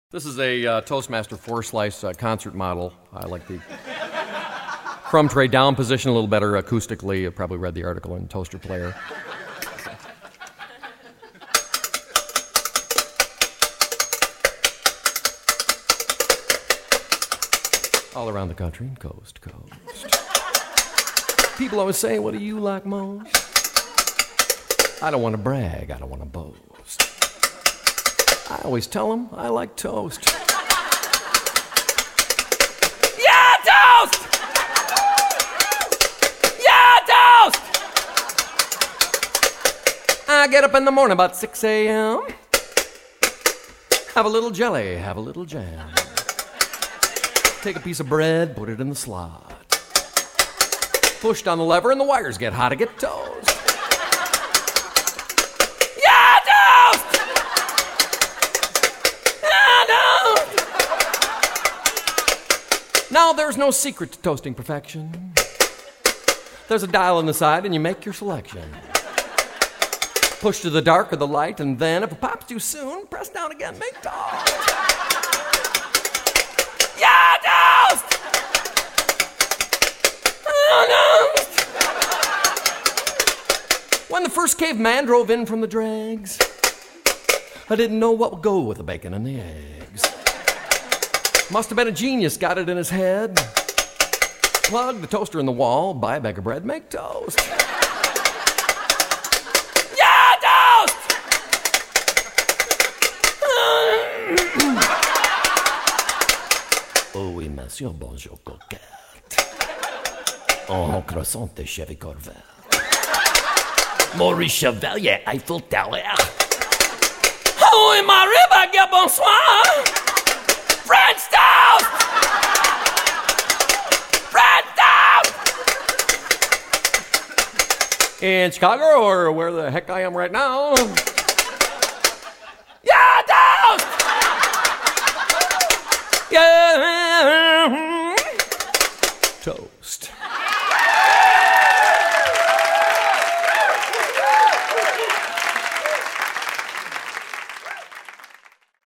This is a Toastmaster 4-slice concert model. I like the crumb tray down position a little better acoustically. You probably read the article in Toaster Player. All around the country, coast to coast. People always say, what do you like most? I don't want to brag, I don't want to boast. I always tell them I like toast. Yeah, toast! Yeah, toast! I get up in the morning about 6 a.m. Have a little jelly, have a little jam. Take a piece of bread, put it in the slot. Push down the lever and the wires get hot to get toast. Yeah, toast! Now, there's no secret to toasting perfection. There's a dial on the side and you make your selection. Push to the dark or the light, and then if it pops too soon, press down again, make toast. Yeah, toast! When the first caveman drove in from the dregs, I didn't know what would go with the bacon and the eggs. Must have been a genius, got it in his head. Plug the toaster in the wall, buy a bag of bread, make toast. Yeah, toast! Oh oui, monsieur, bonjour, coquette. En croissant de Chevy Corvette. Maurice Chevalier, Eiffel Tower. Oh, et ma riba, bonsoir! French toast! French toast! In Chicago, or where the heck I am right now.